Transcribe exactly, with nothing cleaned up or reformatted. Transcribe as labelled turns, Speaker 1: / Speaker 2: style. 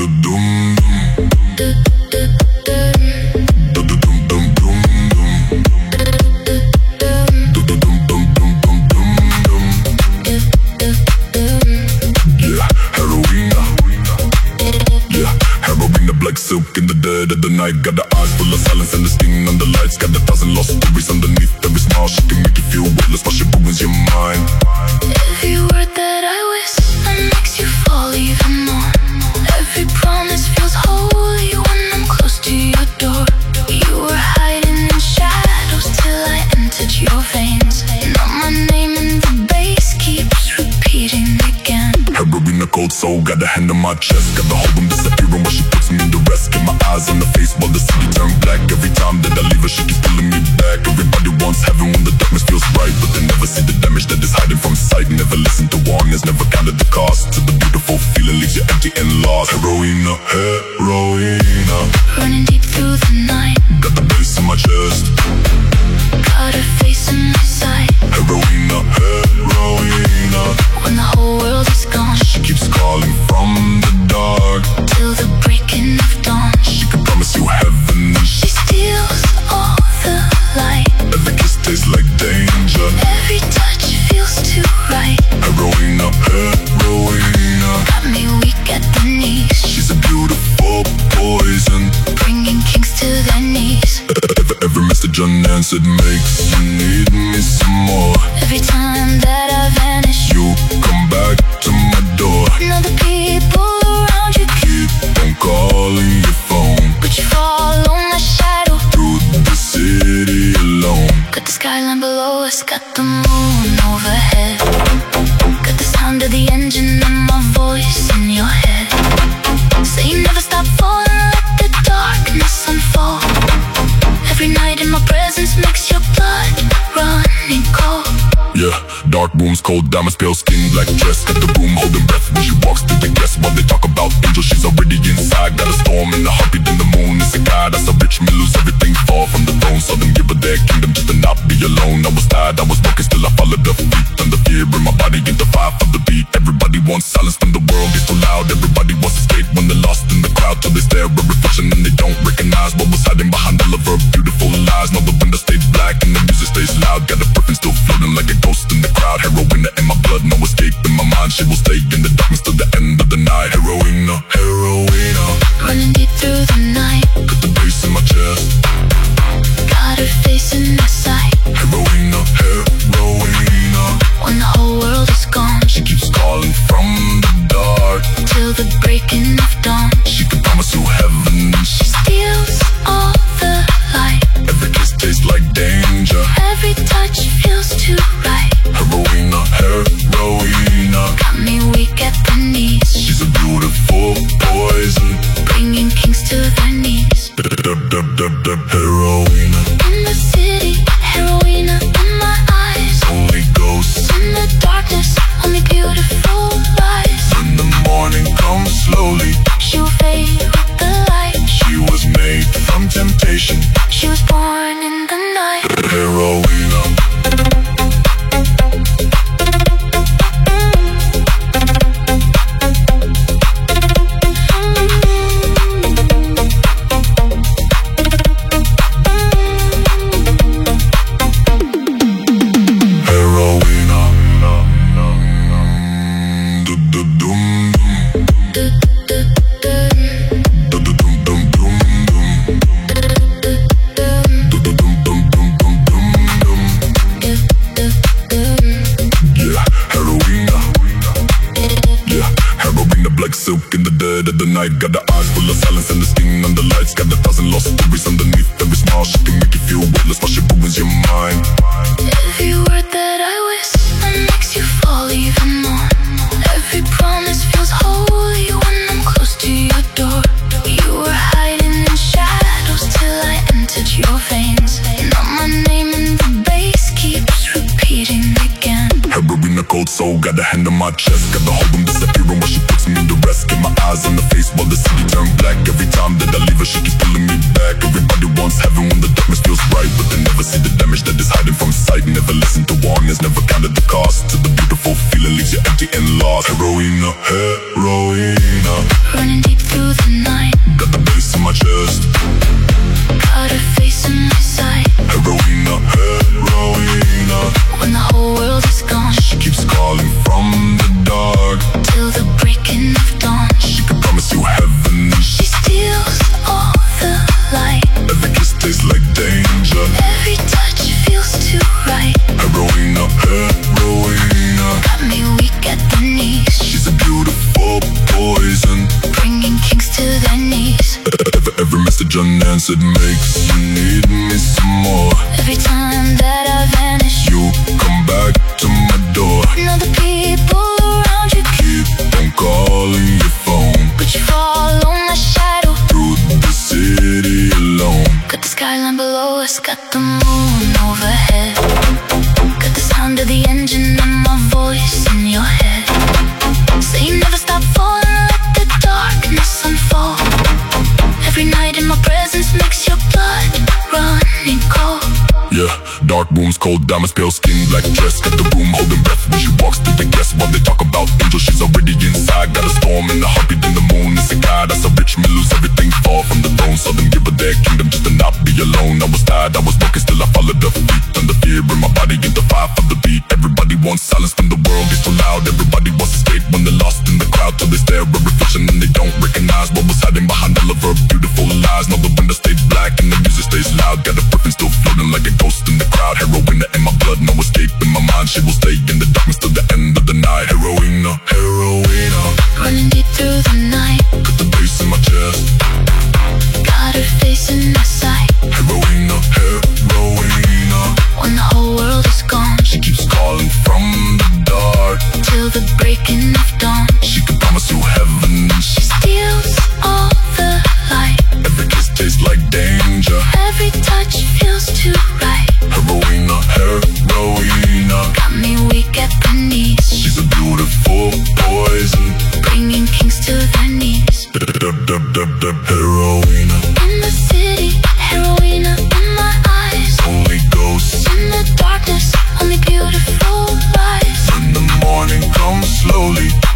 Speaker 1: Silk in the dead of the night. Got the eyes full of silence and the sting on the lights. Got a thousand lost stories underneath every smile. She can make you feel weightless while she ruins your mind.
Speaker 2: Every word that I whisper makes you fall even more. Every promise feels holy when I'm close to your door. You were hiding in shadows till I entered your veins. Now my name in the bass keeps repeating again.
Speaker 1: Heroin, a cold soul, got a hand on my chest. Got the whole room disappearing while she puts me in the rest. Get my eyes on the face while the city turn black. Every time that I leave her, she keeps pulling me back. Everybody wants heaven when the darkness feels right, but they never see the damage that is hiding from sight. Never listen to warnings, never counted the cost. To the beautiful feeling leaves you empty and lost. Heroina, heroina,
Speaker 2: running deep through the night.
Speaker 1: Got the bass in my chest,
Speaker 2: got her face in my sight.
Speaker 1: Heroina, heroina,
Speaker 2: when the whole world is gone,
Speaker 1: she keeps calling from the dark
Speaker 2: till the breaking of dawn.
Speaker 1: She can promise you heaven.
Speaker 2: She steals all the light.
Speaker 1: Every kiss tastes like danger.
Speaker 2: Every touch feels too right.
Speaker 1: Heroina, heroina,
Speaker 2: got me weak at the knees.
Speaker 1: She's a beautiful poison,
Speaker 2: bringing kings to their knees.
Speaker 1: Every, every message unanswered makes you need me some more.
Speaker 2: Every time that I vanish,
Speaker 1: you come back to my door.
Speaker 2: Now the people around you
Speaker 1: keep on calling your phone,
Speaker 2: but you follow my shadow
Speaker 1: through the city alone.
Speaker 2: Got the skyline below us, got the moon overhead. Got the sound of the engine and my voice in your head. Say you never stop falling, let the darkness unfold. Every night in my presence makes your blood running cold.
Speaker 1: Yeah, dark rooms, cold diamonds, pale skin, black dress. Got the room holding breath when she walks through the guests. While they talk about angels, she's already inside. Got a storm in the heartbeat, in the moon is a god. That's a rich man, lose everything, fall from the throne. So then give her their kingdom just to not be alone. I was tired, I was broken, still I followed the feet. Under fear in my body, into fire for the beat. Everybody wants silence when the world gets too loud. Everybody wants to escape when they're lost in the crowd. Till they stare at reflection and they don't recognize what was hiding behind all of her beautiful lies. Now the window stays black and the music stays loud. Got a perfume still floating like a ghost in the crowd. Heroina in my blood, no escape in my mind. She will stay in the darkness till the end of the night. Heroina, heroina,
Speaker 2: running deep through the night.
Speaker 1: Got the bass in my chest,
Speaker 2: got her face in my sight.
Speaker 1: Heroina, heroina,
Speaker 2: when the whole world is gone,
Speaker 1: she keeps calling from the dark
Speaker 2: till the breaking of dawn.
Speaker 1: She can promise you heaven.
Speaker 2: She steals all the light.
Speaker 1: Every kiss tastes like danger.
Speaker 2: Every touch feels too right.
Speaker 1: Heroina, heroina,
Speaker 2: got me weak at the knees.
Speaker 1: She's a beautiful poison,
Speaker 2: bringing kings to their knees.
Speaker 1: Heroina
Speaker 2: in the city, heroina in my eyes.
Speaker 1: Only ghosts
Speaker 2: in the darkness, only beautiful lies.
Speaker 1: When the morning comes slowly,
Speaker 2: she'll fade with the light.
Speaker 1: She was made from temptation.
Speaker 2: She was born in the night.
Speaker 1: Heroina. Silk in the dead of the night. Got the eyes full of silence and the sting on the lights. Got a thousand lost stories underneath every smile. She can make you feel weightless while she ruins your mind.
Speaker 2: Every word that I whisper makes you fall even more. Every promise feels holy when I'm close to your door. You were hiding in shadows till I entered your veins. Now my name in the bass keeps repeating again.
Speaker 1: Heroin, a cold soul, got a hand on my chest. Got the whole room disappearing while she puts me in the rest. Get my eyes on the face while the city turn black. Every time that I leave her, she keeps pulling me back. Everybody wants heaven when the darkness feels right, but they never see the damage that is hiding from sight. Never listen to warnings, never counted the cost. To the beautiful feeling leaves you empty and lost. Heroina, heroina,
Speaker 2: running deep through the night.
Speaker 1: Got the bass in my chest,
Speaker 2: Got her face in my sight.
Speaker 1: heroina, heroina.
Speaker 2: When the whole world is gone,
Speaker 1: She keeps calling from the dark.
Speaker 2: till the breaking of dawn.
Speaker 1: She can promise you heaven.
Speaker 2: She steals all the light.
Speaker 1: Every kiss tastes like danger.
Speaker 2: Every touch feels too right.
Speaker 1: Heroina, heroina.
Speaker 2: Got me weak at the knees,
Speaker 1: She's a beautiful poison.
Speaker 2: bringing kings to their knees.
Speaker 1: Every, every message unanswered makes you need me some more.
Speaker 2: Every time that I vanish,
Speaker 1: You come back to my door.
Speaker 2: know the people around you,
Speaker 1: Keep on calling your phone
Speaker 2: but you follow my shadow.
Speaker 1: through the city alone.
Speaker 2: Got the skyline below us, got the moon overhead. Got the sound of the engine and my voice in your head. Say you never stop falling, let the darkness unfold. Every night in my presence makes your blood running cold.
Speaker 1: Yeah, dark rooms, cold diamonds, pale skin, black dress. Got the room holding breath when she walks through the guests. While they talk about angels, she's already inside. Got a storm in the heartbeat, and the moon is a guy. That's a rich man, lose everything, fall from the throne. So them give her their kingdom just to not be alone. I was tired, I was broken, still I followed the beat. Under fear in my body, get the fire for the beat. Everybody wants silence when the world gets too loud. Everybody wants escape when they're lost in the crowd. Till they stare at reflection and they don't recognize what was hiding behind all of her beautiful lies. Know the window stays black and the music stays loud. Got a perfume still floating like a ghost in the crowd. Heroina in my blood, no escape in my mind. She will stay in the darkness till the end of the night. Heroina, heroina.
Speaker 2: Running deep through the night,
Speaker 1: Got the bass in my chest.
Speaker 2: got her face in my sight.
Speaker 1: Heroina, heroina.
Speaker 2: When the whole world is gone,
Speaker 1: She keeps calling from the dark.
Speaker 2: till the breaking of dawn.
Speaker 1: She can promise you heaven.
Speaker 2: She steals all the light.
Speaker 1: Every kiss tastes like danger.
Speaker 2: Every touch feels too right.
Speaker 1: Heroina, heroina.
Speaker 2: Got me weak at the knees,
Speaker 1: She's a beautiful poison.
Speaker 2: bringing kings to their knees.
Speaker 1: Heroina.
Speaker 2: In the city, heroina in my eyes.
Speaker 1: Only ghosts
Speaker 2: In the darkness, only beautiful lies.
Speaker 1: when the morning comes slowly.